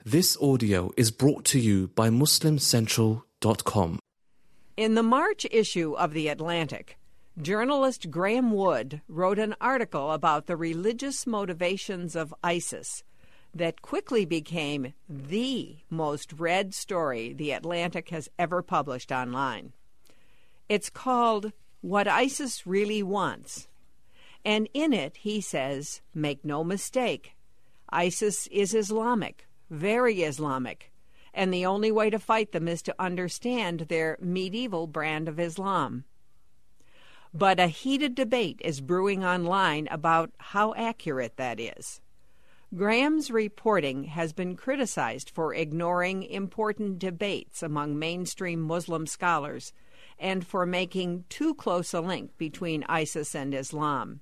This audio is brought to you by MuslimCentral.com. In the March issue of The Atlantic, journalist Graham Wood wrote an article about the religious motivations of ISIS that quickly became the most read story The Atlantic has ever published online. It's called What ISIS Really Wants. And in it, he says, make no mistake, ISIS is Islamic, very Islamic, and the only way to fight them is to understand their medieval brand of Islam. But a heated debate is brewing online about how accurate that is. Graham's reporting has been criticized for ignoring important debates among mainstream Muslim scholars and for making too close a link between ISIS and Islam.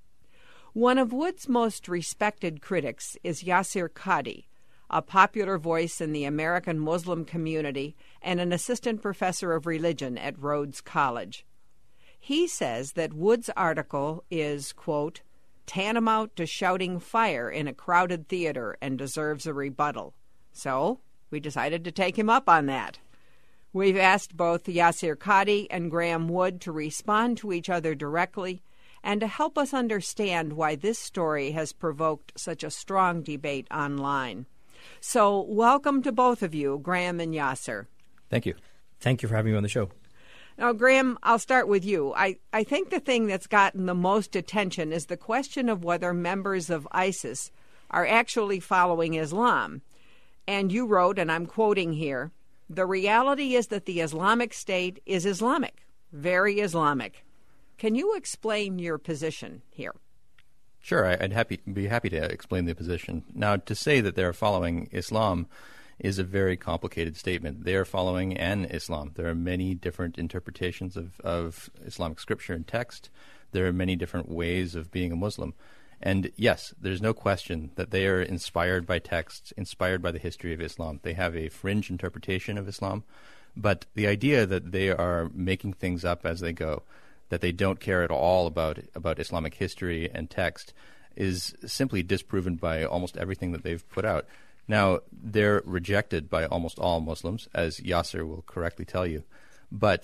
One of Wood's most respected critics is Yasir Qadhi, a popular voice in the American Muslim community and an assistant professor of religion at Rhodes College. He says that Wood's article is, quote, tantamount to shouting fire in a crowded theater and deserves a rebuttal. So we decided to take him up on that. We've asked both Yasir Qadhi and Graham Wood to respond to each other directly and to help us understand why this story has provoked such a strong debate online. So welcome to both of you, Graham and Yasir. Thank you. Thank you for having me on the show. Now, Graham, I'll start with you. I think the thing that's gotten the most attention is the question of whether members of ISIS are actually following Islam. And you wrote, and I'm quoting here, the reality is that the Islamic State is Islamic, very Islamic. Can you explain your position here? Sure, I'd be happy to explain the position. Now, to say that they're following Islam is a very complicated statement. They are following an Islam. There are many different interpretations of Islamic scripture and text. There are many different ways of being a Muslim. And yes, there's no question that they are inspired by texts, inspired by the history of Islam. They have a fringe interpretation of Islam. But the idea that they are making things up as they go, that they don't care at all about Islamic history and text, is simply disproven by almost everything that they've put out. Now, they're rejected by almost all Muslims, as Yasir will correctly tell you. But,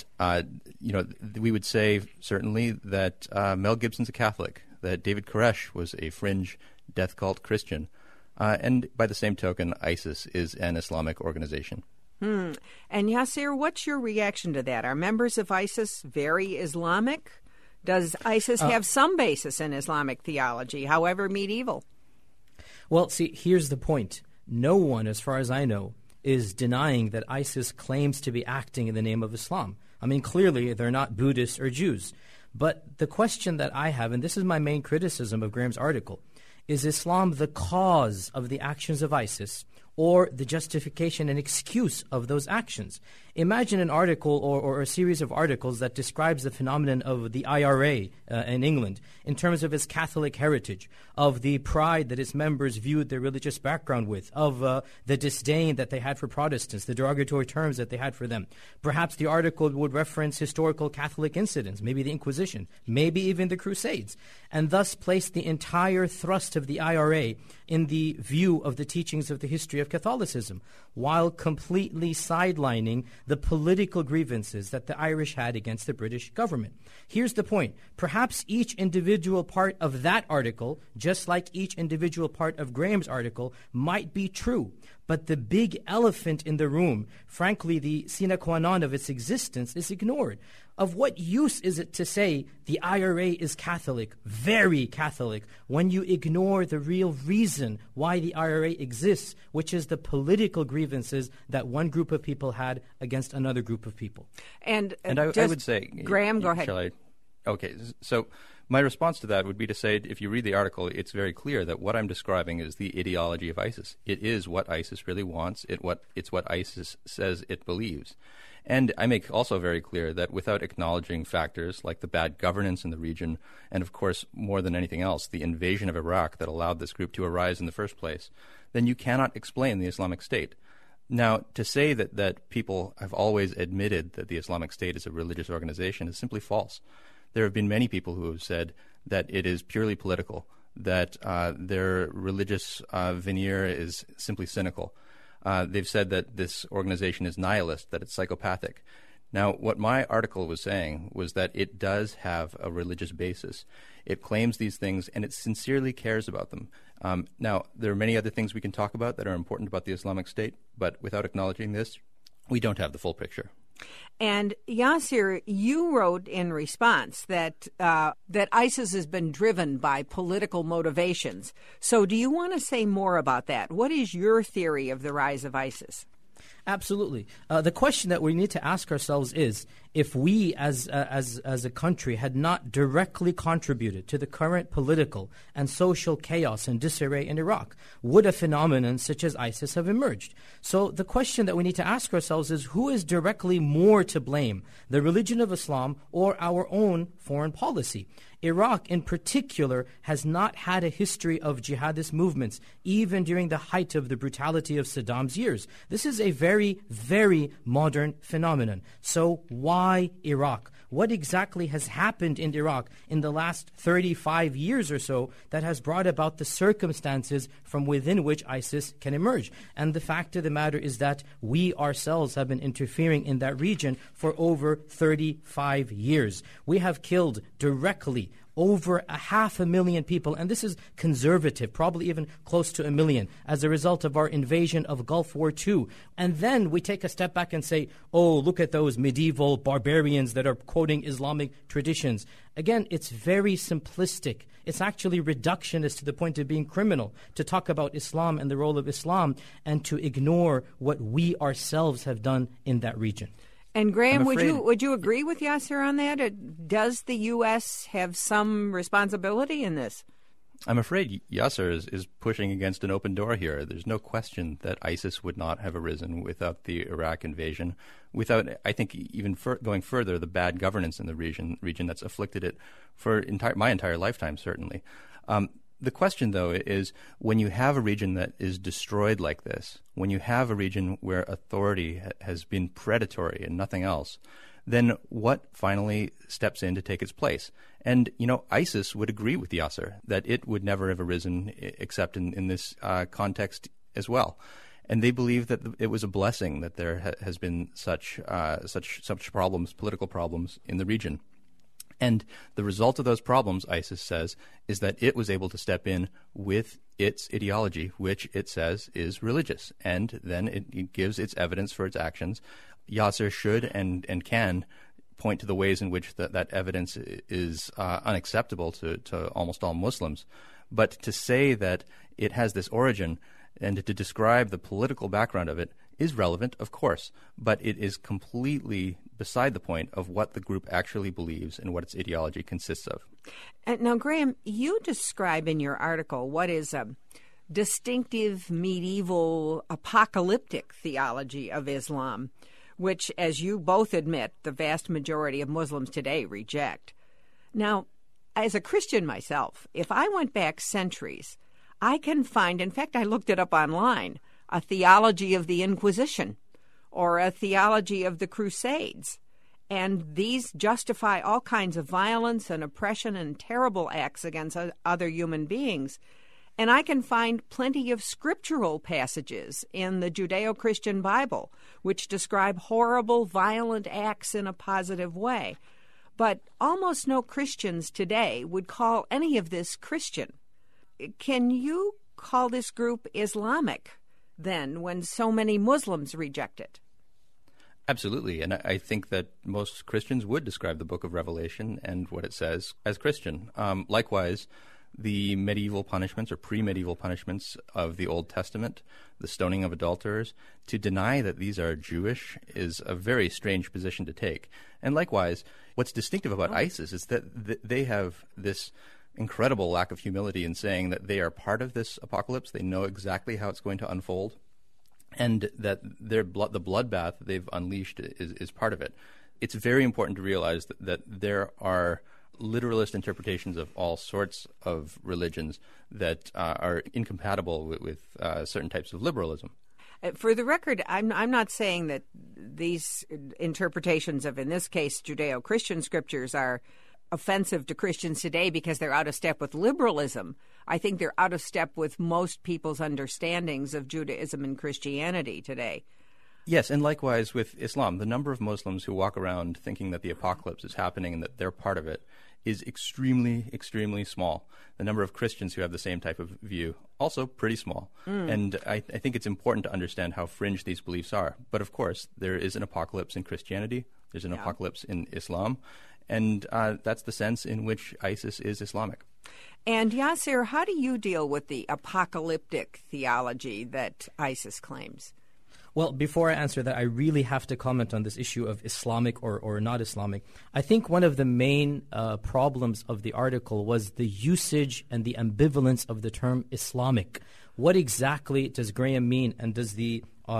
we would say certainly that Mel Gibson's a Catholic, that David Koresh was a fringe death cult Christian, and by the same token, ISIS is an Islamic organization. And Yasir, what's your reaction to that? Are members of ISIS very Islamic? Does ISIS have some basis in Islamic theology, however medieval? Well, see, here's the point. No one, as far as I know, is denying that ISIS claims to be acting in the name of Islam. I mean, clearly, they're not Buddhists or Jews. But the question that I have, and this is my main criticism of Graham's article, is Islam the cause of the actions of ISIS or the justification and excuse of those actions? Imagine an article or a series of articles that describes the phenomenon of the IRA in England in terms of its Catholic heritage, of the pride that its members viewed their religious background with, of the disdain that they had for Protestants, the derogatory terms that they had for them. Perhaps the article would reference historical Catholic incidents, maybe the Inquisition, maybe even the Crusades, and thus place the entire thrust of the IRA in the view of the teachings of the history of Catholicism, while completely sidelining the political grievances that the Irish had against the British government. Here's the point. Perhaps each individual part of that article, just like each individual part of Graham's article, might be true. But the big elephant in the room, frankly, the sine qua non of its existence, is ignored. Of what use is it to say the IRA is Catholic, very Catholic, when you ignore the real reason why the IRA exists, which is the political grievances that one group of people had against another group of people? And I would say... Graham, go ahead. Shall I? Okay, so my response to that would be to say, if you read the article, it's very clear that what I'm describing is the ideology of ISIS. It is what ISIS really wants. It's what ISIS says it believes. And I make also very clear that without acknowledging factors like the bad governance in the region, and of course, more than anything else, the invasion of Iraq that allowed this group to arise in the first place, then you cannot explain the Islamic State. Now, to say that people have always admitted that the Islamic State is a religious organization is simply false. There have been many people who have said that it is purely political, that their religious veneer is simply cynical. they've said that this organization is nihilist, that it's psychopathic. Now, what my article was saying was that it does have a religious basis. It claims these things, and it sincerely cares about them. Now, there are many other things we can talk about that are important about the Islamic State, but without acknowledging this, we don't have the full picture. And Yasser, you wrote in response that that ISIS has been driven by political motivations. So do you want to say more about that? What is your theory of the rise of ISIS? Absolutely. The question that we need to ask ourselves is, if we as a country had not directly contributed to the current political and social chaos and disarray in Iraq, would a phenomenon such as ISIS have emerged? So the question that we need to ask ourselves is, who is directly more to blame, the religion of Islam or our own foreign policy? Iraq, in particular, has not had a history of jihadist movements, even during the height of the brutality of Saddam's years. This is a very, very modern phenomenon. So why Iraq? What exactly has happened in Iraq in the last 35 years or so that has brought about the circumstances from within which ISIS can emerge? And the fact of the matter is that we ourselves have been interfering in that region for over 35 years. We have killed directly over 500,000 people, and this is conservative, probably even close to 1 million, as a result of our invasion of Gulf War II. And then we take a step back and say, oh, look at those medieval barbarians that are quoting Islamic traditions. Again, it's very simplistic. It's actually reductionist to the point of being criminal to talk about Islam and the role of Islam and to ignore what we ourselves have done in that region. And Graham, would you agree with Yasser on that? Does the U.S. have some responsibility in this? I'm afraid Yasser is pushing against an open door here. There's no question that ISIS would not have arisen without the Iraq invasion, without, I think, even going further, the bad governance in the region that's afflicted it for my entire lifetime, certainly. The question, though, is when you have a region that is destroyed like this, when you have a region where authority has been predatory and nothing else, then what finally steps in to take its place? And, ISIS would agree with Yasser that it would never have arisen except in this context as well. And they believe that it was a blessing that there has been such problems, political problems in the region. And the result of those problems, ISIS says, is that it was able to step in with its ideology, which it says is religious. And then it gives its evidence for its actions. Yasser should and can point to the ways in which that evidence is unacceptable to almost all Muslims. But to say that it has this origin and to describe the political background of it is relevant, of course, but it is completely beside the point of what the group actually believes and what its ideology consists of. Now, Graham, you describe in your article what is a distinctive medieval apocalyptic theology of Islam, which, as you both admit, the vast majority of Muslims today reject. Now, as a Christian myself, if I went back centuries, I can find, in fact, I looked it up online, a theology of the Inquisition or a theology of the Crusades. And these justify all kinds of violence and oppression and terrible acts against other human beings. And I can find plenty of scriptural passages in the Judeo-Christian Bible which describe horrible, violent acts in a positive way. But almost no Christians today would call any of this Christian. Can you call this group Islamic, then, when so many Muslims reject it? Absolutely, and I think that most Christians would describe the Book of Revelation and what it says as Christian. Likewise, the medieval punishments or pre-medieval punishments of the Old Testament, the stoning of adulterers, to deny that these are Jewish is a very strange position to take. And likewise, what's distinctive about ISIS is that they have this incredible lack of humility in saying that they are part of this apocalypse. They know exactly how it's going to unfold, and that the bloodbath they've unleashed is part of it. It's very important to realize that there are literalist interpretations of all sorts of religions that are incompatible with certain types of liberalism. For the record, I'm not saying that these interpretations of, in this case, Judeo-Christian scriptures are offensive to Christians today because they're out of step with liberalism. I think they're out of step with most people's understandings of Judaism and Christianity today. Yes, and likewise with Islam. The number of Muslims who walk around thinking that the apocalypse is happening and that they're part of it is extremely, extremely small. The number of Christians who have the same type of view, also pretty small. And I think it's important to understand how fringe these beliefs are. But of course, there is an apocalypse in Christianity. There's an apocalypse in Islam. And that's the sense in which ISIS is Islamic. And Yasser, how do you deal with the apocalyptic theology that ISIS claims? Well, before I answer that, I really have to comment on this issue of Islamic or not Islamic. I think one of the main problems of the article was the usage and the ambivalence of the term Islamic. What exactly does Graham mean, and does the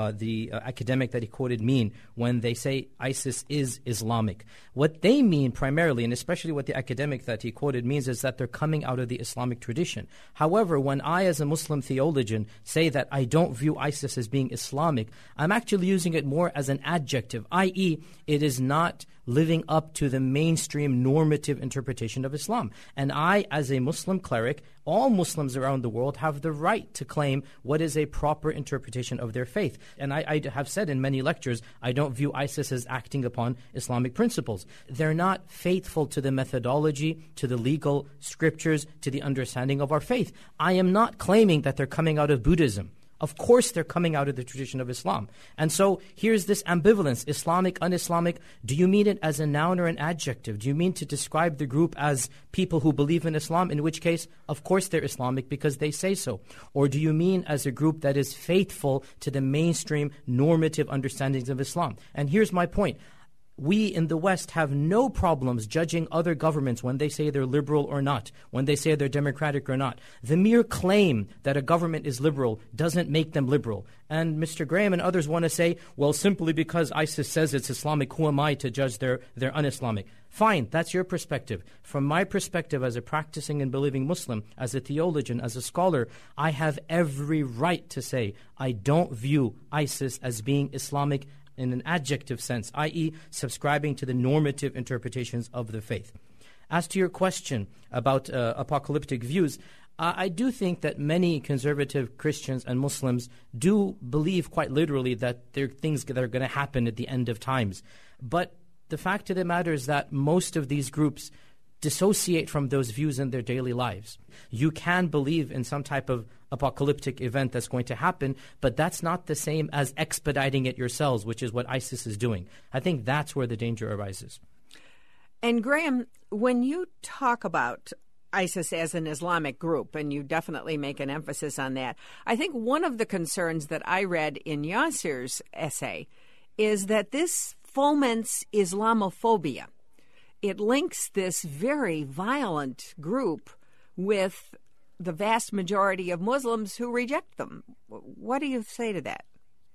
academic that he quoted mean when they say ISIS is Islamic? What they mean primarily, and especially what the academic that he quoted means, is that they're coming out of the Islamic tradition. However, when I, as a Muslim theologian, say that I don't view ISIS as being Islamic, I'm actually using it more as an adjective, i.e., it is not living up to the mainstream normative interpretation of Islam. And I, as a Muslim cleric, all Muslims around the world have the right to claim what is a proper interpretation of their faith. And I have said in many lectures, I don't view ISIS as acting upon Islamic principles. They're not faithful to the methodology, to the legal scriptures, to the understanding of our faith. I am not claiming that they're coming out of Buddhism. Of course they're coming out of the tradition of Islam. And so here's this ambivalence, Islamic, un-Islamic. Do you mean it as a noun or an adjective? Do you mean to describe the group as people who believe in Islam, in which case, of course they're Islamic because they say so? Or do you mean as a group that is faithful to the mainstream normative understandings of Islam? And here's my point. We in the West have no problems judging other governments when they say they're liberal or not, when they say they're democratic or not. The mere claim that a government is liberal doesn't make them liberal. And Mr. Graham and others want to say, well, simply because ISIS says it's Islamic, who am I to judge they're un-Islamic? Fine, that's your perspective. From my perspective as a practicing and believing Muslim, as a theologian, as a scholar, I have every right to say I don't view ISIS as being Islamic in an adjective sense, i.e. subscribing to the normative interpretations of the faith. As to your question about apocalyptic views, I do think that many conservative Christians and Muslims do believe quite literally that there are things that are going to happen at the end of times. But the fact of the matter is that most of these groups dissociate from those views in their daily lives. You can believe in some type of apocalyptic event that's going to happen, but that's not the same as expediting it yourselves, which is what ISIS is doing. I think that's where the danger arises. And Graham, when you talk about ISIS as an Islamic group, and you definitely make an emphasis on that, I think one of the concerns that I read in Yasser's essay is that this foments Islamophobia. It links this very violent group with the vast majority of Muslims who reject them. What do you say to that?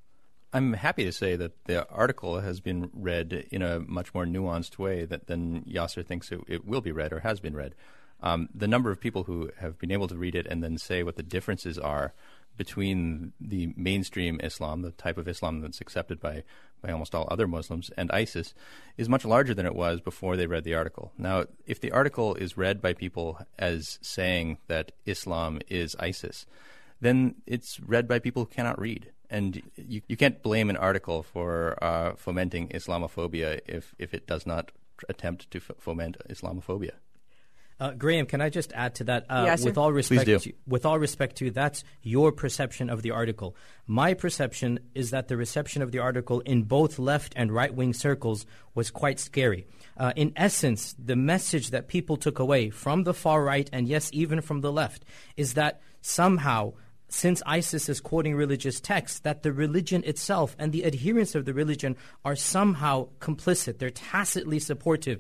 I'm happy to say that the article has been read in a much more nuanced way than Yasser thinks it will be read or has been read. The number of people who have been able to read it and then say what the differences are between the mainstream Islam, the type of Islam that's accepted by almost all other Muslims, and ISIS is much larger than it was before they read the article. Now, if the article is read by people as saying that Islam is ISIS, then it's read by people who cannot read. And you can't blame an article for fomenting Islamophobia if it does not attempt to foment Islamophobia. Graham, can I just add to that? Yes, with all respect to you, that's your perception of the article. My perception is that the reception of the article in both left and right-wing circles was quite scary. In essence, the message that people took away from the far right, and yes, even from the left, is that somehow, since ISIS is quoting religious texts, that the religion itself and the adherents of the religion are somehow complicit. They're tacitly supportive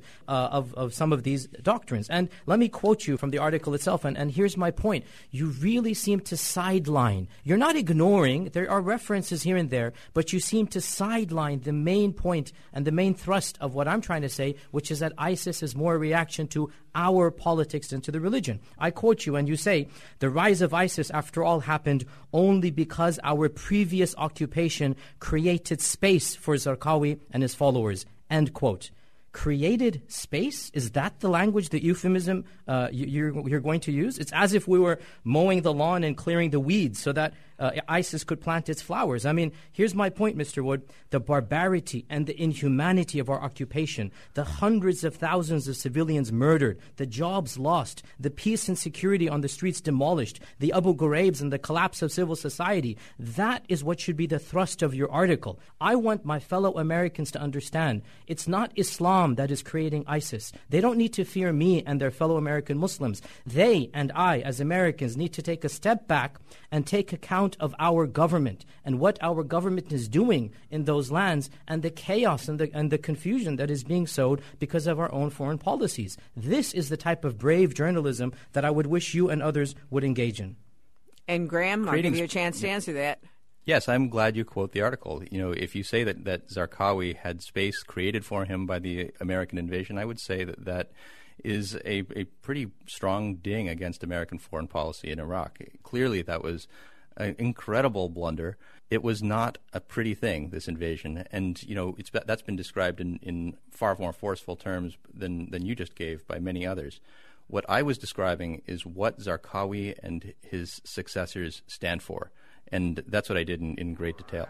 of some of these doctrines. And let me quote you from the article itself, and here's my point. You really seem to sideline. You're not ignoring. There are references here and there, but you seem to sideline the main point and the main thrust of what I'm trying to say, which is that ISIS is more a reaction to our politics than to the religion. I quote you, and you say, the rise of ISIS, after all, happened only because our previous occupation created space for Zarqawi and his followers. End quote. created space? Is that the language, the euphemism you're going to use? It's as if we were mowing the lawn and clearing the weeds so that ISIS could plant its flowers. I mean, here's my point, Mr. Wood. The barbarity and the inhumanity of our occupation, the hundreds of thousands of civilians murdered, the jobs lost, the peace and security on the streets demolished, the Abu Ghraibs and the collapse of civil society, that is what should be the thrust of your article. I want my fellow Americans to understand it's not Islam that is creating ISIS. They don't need to fear me and their fellow American Muslims. They and I, as Americans, need to take a step back and take account of our government and what our government is doing in those lands and the chaos and the confusion that is being sowed because of our own foreign policies. This is the type of brave journalism that I would wish you and others would engage in. And Graham, I'll give you a chance to answer that. Yes, I'm glad you quote the article. You know, if you say that Zarqawi had space created for him by the American invasion, I would say that is a pretty strong ding against American foreign policy in Iraq. Clearly, that was an incredible blunder. It was not a pretty thing, this invasion, and you know that's been described in far more forceful terms than you just gave by many others. What I was describing is what Zarqawi and his successors stand for, and that's what I did in great detail.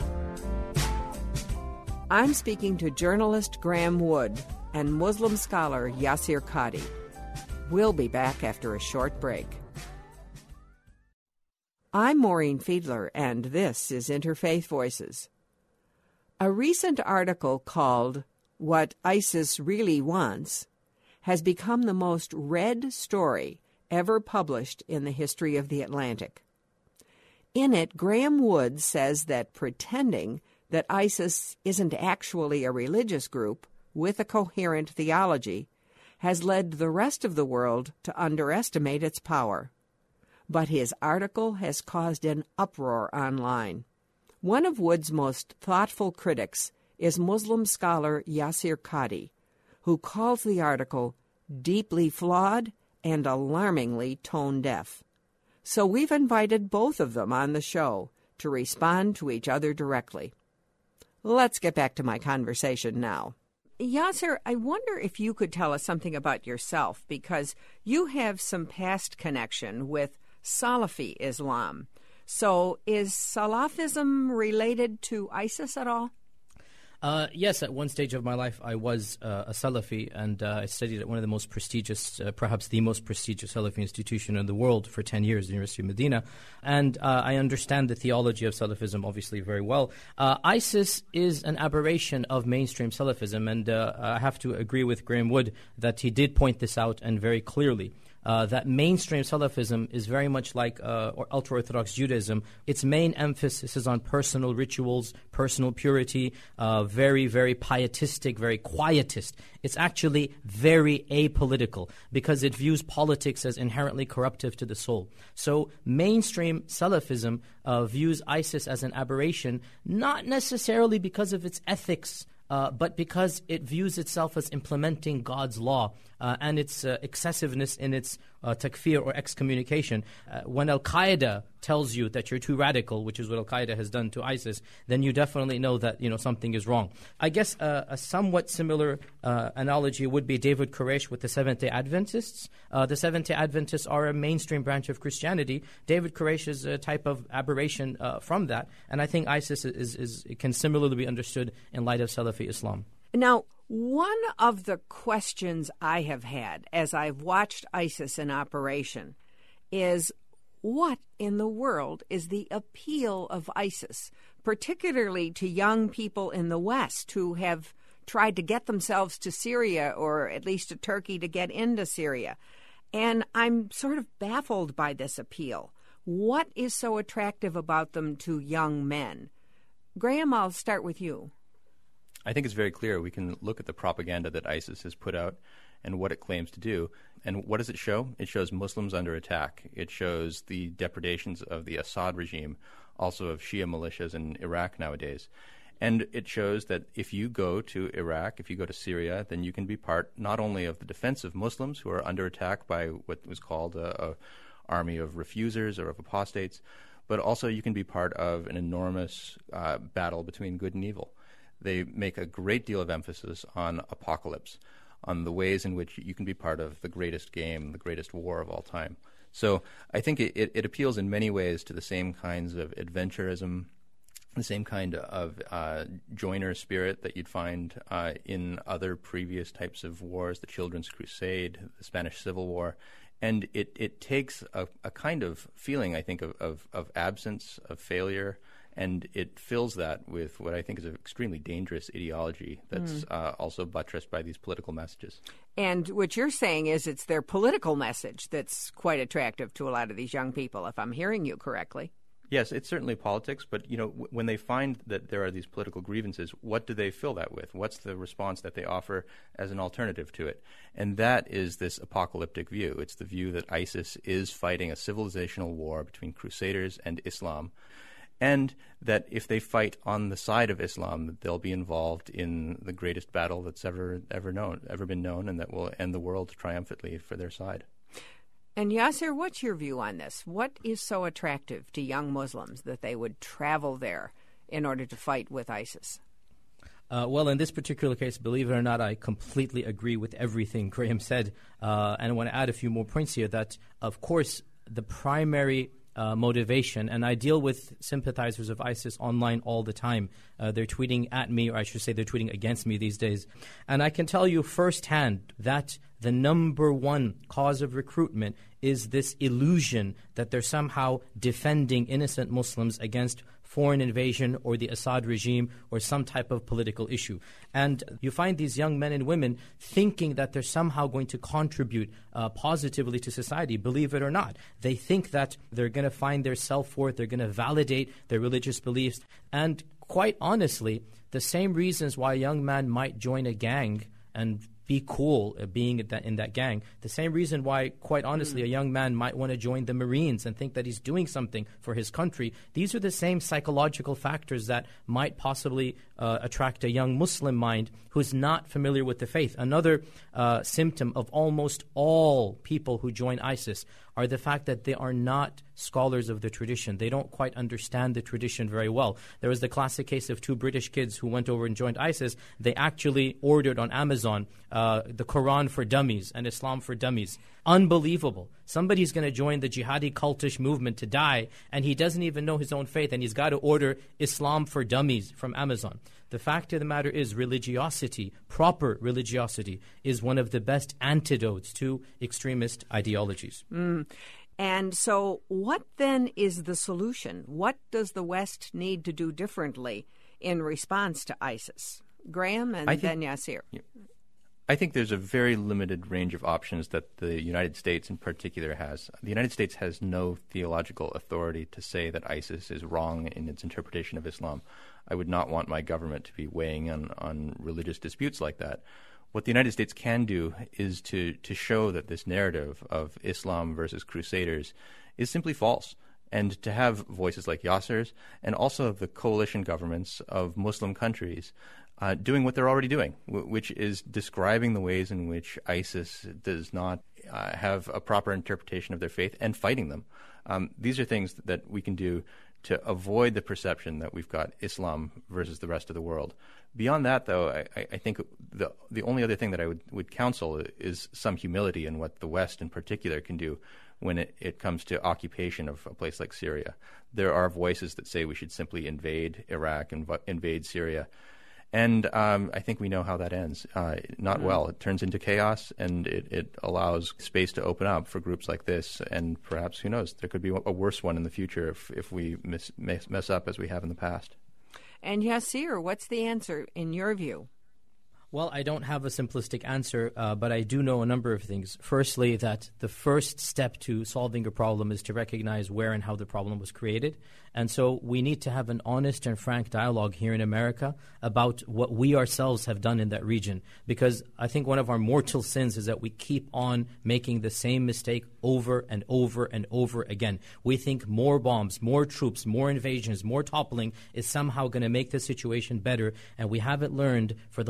I'm speaking to journalist Graham Wood and Muslim scholar Yasir Qadhi. We'll be back after a short break. I'm Maureen Fiedler, and this is Interfaith Voices. A recent article called What ISIS Really Wants has become the most read story ever published in the history of the Atlantic. In it, Graham Wood says that pretending that ISIS isn't actually a religious group with a coherent theology has led the rest of the world to underestimate its power. But his article has caused an uproar online. One of Wood's most thoughtful critics is Muslim scholar Yasir Qadhi, who calls the article deeply flawed and alarmingly tone-deaf. So we've invited both of them on the show to respond to each other directly. Let's get back to my conversation now. Yasir, I wonder if you could tell us something about yourself, because you have some past connection with Salafi Islam. So is Salafism related to ISIS at all? Yes, at one stage of my life I was a Salafi, and I studied at one of the most prestigious, perhaps the most prestigious Salafi institution in the world for 10 years, the University of Medina. And I understand the theology of Salafism obviously very well. ISIS is an aberration of mainstream Salafism, and I have to agree with Graham Wood that he did point this out, and very clearly. That mainstream Salafism is very much like ultra-Orthodox Judaism. Its main emphasis is on personal rituals, personal purity, very, very pietistic, very quietist. It's actually very apolitical because it views politics as inherently corruptive to the soul. So mainstream Salafism views ISIS as an aberration, not necessarily because of its ethics, but because it views itself as implementing God's law and its excessiveness in its takfir or excommunication. When Al-Qaeda tells you that you're too radical, which is what Al-Qaeda has done to ISIS, then you definitely know that something is wrong. I guess a somewhat similar analogy would be David Koresh with the Seventh-day Adventists. The Seventh-day Adventists are a mainstream branch of Christianity. David Koresh is a type of aberration from that, and I think ISIS can similarly be understood in light of Salafi Islam. Now, one of the questions I have had as I've watched ISIS in operation is, what in the world is the appeal of ISIS, particularly to young people in the West who have tried to get themselves to Syria, or at least to Turkey, to get into Syria? And I'm sort of baffled by this appeal. What is so attractive about them to young men? Graham, I'll start with you. I think it's very clear. We can look at the propaganda that ISIS has put out and what it claims to do. And what does it show? It shows Muslims under attack. It shows the depredations of the Assad regime, also of Shia militias in Iraq nowadays. And it shows that if you go to Iraq, if you go to Syria, then you can be part not only of the defense of Muslims who are under attack by what was called a army of refusers or of apostates, but also you can be part of an enormous battle between good and evil. they make a great deal of emphasis on apocalypse, on the ways in which you can be part of the greatest game, the greatest war of all time. So I think it appeals in many ways to the same kinds of adventurism, the same kind of joiner spirit that you'd find in other previous types of wars, the Children's Crusade, the Spanish Civil War. And it takes a kind of feeling, I think, of absence, of failure, and it fills that with what I think is an extremely dangerous ideology that's also buttressed by these political messages. And what you're saying is it's their political message that's quite attractive to a lot of these young people, if I'm hearing you correctly. Yes, it's certainly politics, but when they find that there are these political grievances, what do they fill that with? What's the response that they offer as an alternative to it? And that is this apocalyptic view. It's the view that ISIS is fighting a civilizational war between Crusaders and Islam, and that if they fight on the side of Islam, they'll be involved in the greatest battle that's ever been known, and that will end the world triumphantly for their side. And Yasser, what's your view on this? What is so attractive to young Muslims that they would travel there in order to fight with ISIS? Well, in this particular case, believe it or not, I completely agree with everything Graham said. And I want to add a few more points here that, of course, the primary motivation, and I deal with sympathizers of ISIS online all the time. They're tweeting at me, or I should say they're tweeting against me these days. And I can tell you firsthand that the number one cause of recruitment is this illusion that they're somehow defending innocent Muslims against foreign invasion or the Assad regime or some type of political issue. And you find these young men and women thinking that they're somehow going to contribute positively to society, believe it or not. They think that they're going to find their self-worth, they're going to validate their religious beliefs. And quite honestly, the same reasons why a young man might join a gang and be cool being in that gang. The same reason why, quite honestly, a young man might want to join the Marines and think that he's doing something for his country. These are the same psychological factors that might possibly attract a young Muslim mind who's not familiar with the faith. Another symptom of almost all people who join ISIS are the fact that they are not scholars of the tradition. They don't quite understand the tradition very well. There was the classic case of two British kids who went over and joined ISIS. They actually ordered on Amazon the Quran for Dummies and Islam for Dummies. Unbelievable. Somebody's going to join the jihadi cultish movement to die, and he doesn't even know his own faith, and he's got to order Islam for Dummies from Amazon. The fact of the matter is religiosity, proper religiosity, is one of the best antidotes to extremist ideologies. And so what then is the solution? What does the West need to do differently in response to ISIS? Graham and then Yasser. Yeah. I think there's a very limited range of options that the United States in particular has. The United States has no theological authority to say that ISIS is wrong in its interpretation of Islam. I would not want my government to be weighing on religious disputes like that. What the United States can do is to show that this narrative of Islam versus Crusaders is simply false, and to have voices like Yasser's and also of the coalition governments of Muslim countries doing what they're already doing, which is describing the ways in which ISIS does not have a proper interpretation of their faith and fighting them. These are things that we can do to avoid the perception that we've got Islam versus the rest of the world. Beyond that, though, I think the only other thing that I would counsel is some humility in what the West in particular can do when it comes to occupation of a place like Syria. There are voices that say we should simply invade Iraq and invade Syria. And I think we know how that ends. Not well. It turns into chaos, and it allows space to open up for groups like this. And perhaps, who knows, there could be a worse one in the future if we mess up as we have in the past. And Yasser, what's the answer in your view? Well, I don't have a simplistic answer, but I do know a number of things. Firstly, that the first step to solving a problem is to recognize where and how the problem was created. And so we need to have an honest and frank dialogue here in America about what we ourselves have done in that region. Because I think one of our mortal sins is that we keep on making the same mistake over and over and over again. We think more bombs, more troops, more invasions, more toppling is somehow going to make the situation better. And we haven't learned for the last 30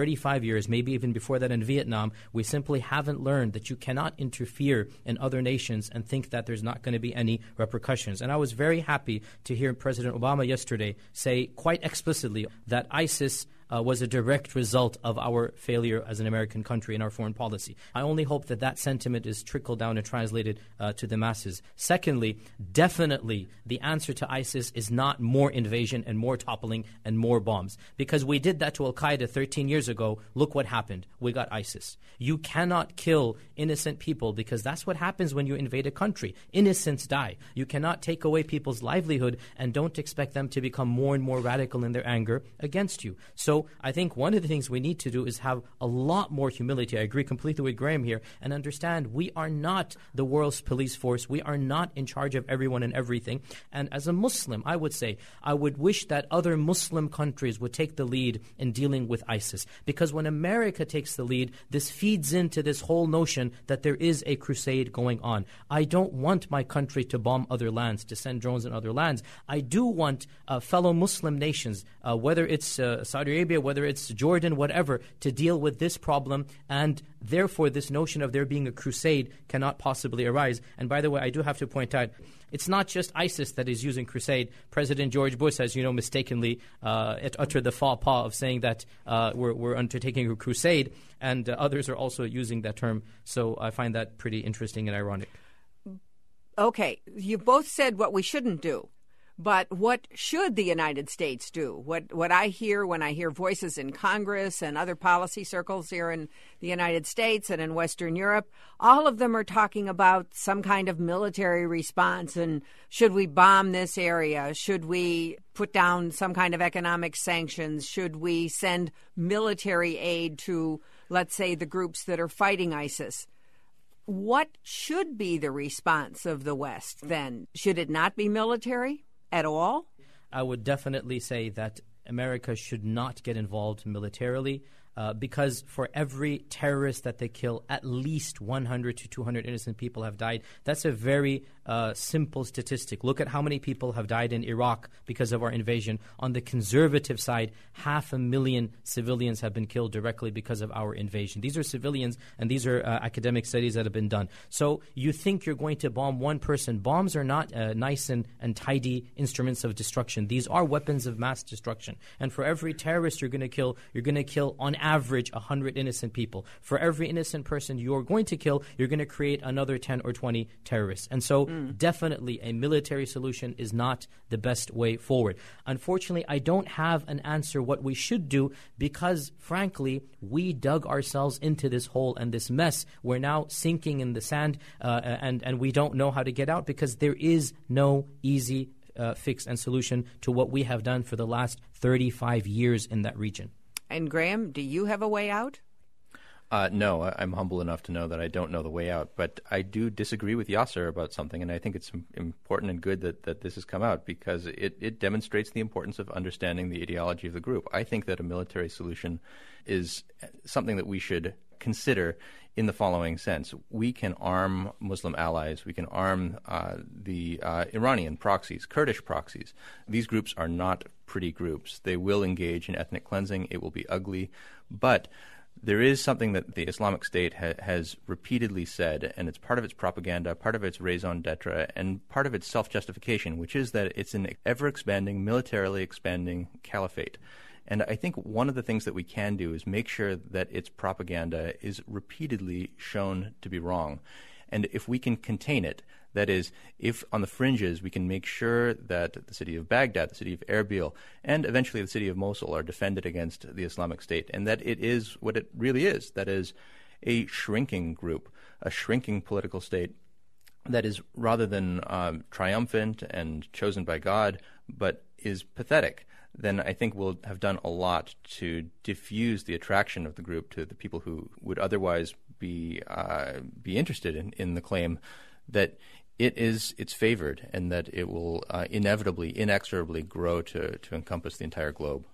35 years, maybe even before that in Vietnam, we simply haven't learned that you cannot interfere in other nations and think that there's not going to be any repercussions. And I was very happy to hear President Obama yesterday say quite explicitly that ISIS was a direct result of our failure as an American country in our foreign policy. I only hope that that sentiment is trickled down and translated to the masses. Secondly, definitely the answer to ISIS is not more invasion and more toppling and more bombs. Because we did that to Al-Qaeda 13 years ago. Look what happened. We got ISIS. You cannot kill innocent people because that's what happens when you invade a country. Innocents die. You cannot take away people's livelihood and don't expect them to become more and more radical in their anger against you. So I think one of the things we need to do is have a lot more humility. I agree completely with Graham here, and understand we are not the world's police force. We are not in charge of everyone and everything. And as a Muslim, I would say, I would wish that other Muslim countries would take the lead in dealing with ISIS. Because when America takes the lead, this feeds into this whole notion that there is a crusade going on. I don't want my country to bomb other lands, to send drones in other lands. I do want fellow Muslim nations, whether it's Saudi Arabia, whether it's Jordan, whatever, to deal with this problem, and therefore this notion of there being a crusade cannot possibly arise. And by the way, I do have to point out, it's not just ISIS that is using crusade. President George Bush, as you know, mistakenly uttered the faux pas of saying that we're undertaking a crusade, and others are also using that term. So I find that pretty interesting and ironic. Okay, you both said what we shouldn't do. But what should the United States do? What I hear when I hear voices in Congress and other policy circles here in the United States and in Western Europe, all of them are talking about some kind of military response. And should we bomb this area? Should we put down some kind of economic sanctions? Should we send military aid to, let's say, the groups that are fighting ISIS? What should be the response of the West then? Should it not be military at all? I would definitely say that America should not get involved militarily because for every terrorist that they kill, at least 100 to 200 innocent people have died. That's a very simple statistic. Look at how many people have died in Iraq because of our invasion. On the conservative side, 500,000 civilians have been killed directly because of our invasion. These are civilians, and these are academic studies that have been done. So you think you're going to bomb one person. Bombs are not nice and tidy instruments of destruction. These are weapons of mass destruction. And for every terrorist you're going to kill on average 100 innocent people. For every innocent person you're going to kill, you're going to create another 10 or 20 terrorists. And so definitely a military solution is not the best way forward. Unfortunately, I don't have an answer what we should do because, frankly, we dug ourselves into this hole and this mess. We're now sinking in the sand and we don't know how to get out because there is no easy fix and solution to what we have done for the last 35 years in that region. And Graham, do you have a way out? No, I'm humble enough to know that I don't know the way out. But I do disagree with Yasser about something, and I think it's important and good that this has come out because it demonstrates the importance of understanding the ideology of the group. I think that a military solution is something that we should consider in the following sense. We can arm Muslim allies. We can arm the Iranian proxies, Kurdish proxies. These groups are not pretty groups. They will engage in ethnic cleansing. It will be ugly. But there is something that the Islamic State has repeatedly said, and it's part of its propaganda, part of its raison d'etre, and part of its self-justification, which is that it's an ever-expanding, militarily expanding caliphate. And I think one of the things that we can do is make sure that its propaganda is repeatedly shown to be wrong. And if we can contain it, that is, if on the fringes we can make sure that the city of Baghdad, the city of Erbil, and eventually the city of Mosul are defended against the Islamic State, and that it is what it really is, that is a shrinking group, a shrinking political state that is rather than triumphant and chosen by God, but is pathetic, then I think we'll have done a lot to diffuse the attraction of the group to the people who would otherwise be interested in the claim that it's favored and that it will inevitably, inexorably grow to encompass the entire globe.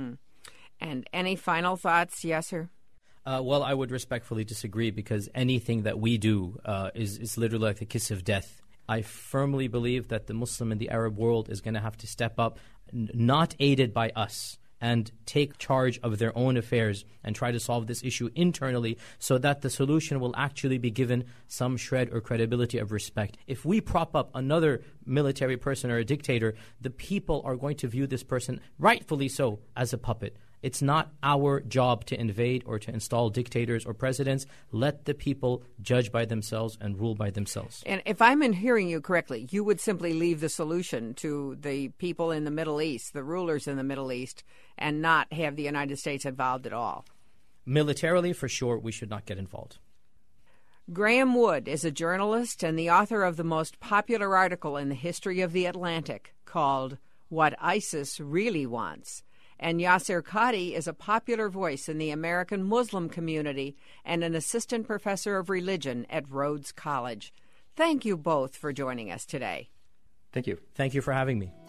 And any final thoughts, Yasser? Well, I would respectfully disagree because anything that we do is literally like the kiss of death. I firmly believe that the Muslim and the Arab world is going to have to step up, not aided by us, and take charge of their own affairs and try to solve this issue internally so that the solution will actually be given some shred or credibility of respect. If we prop up another military person or a dictator, the people are going to view this person, rightfully so, as a puppet. It's not our job to invade or to install dictators or presidents. Let the people judge by themselves and rule by themselves. And if I'm hearing you correctly, you would simply leave the solution to the people in the Middle East, the rulers in the Middle East, and not have the United States involved at all. Militarily, for sure, we should not get involved. Graeme Wood is a journalist and the author of the most popular article in the history of the Atlantic called What ISIS Really Wants. And Yasir Qadhi is a popular voice in the American Muslim community and an assistant professor of religion at Rhodes College. Thank you both for joining us today. Thank you. Thank you for having me.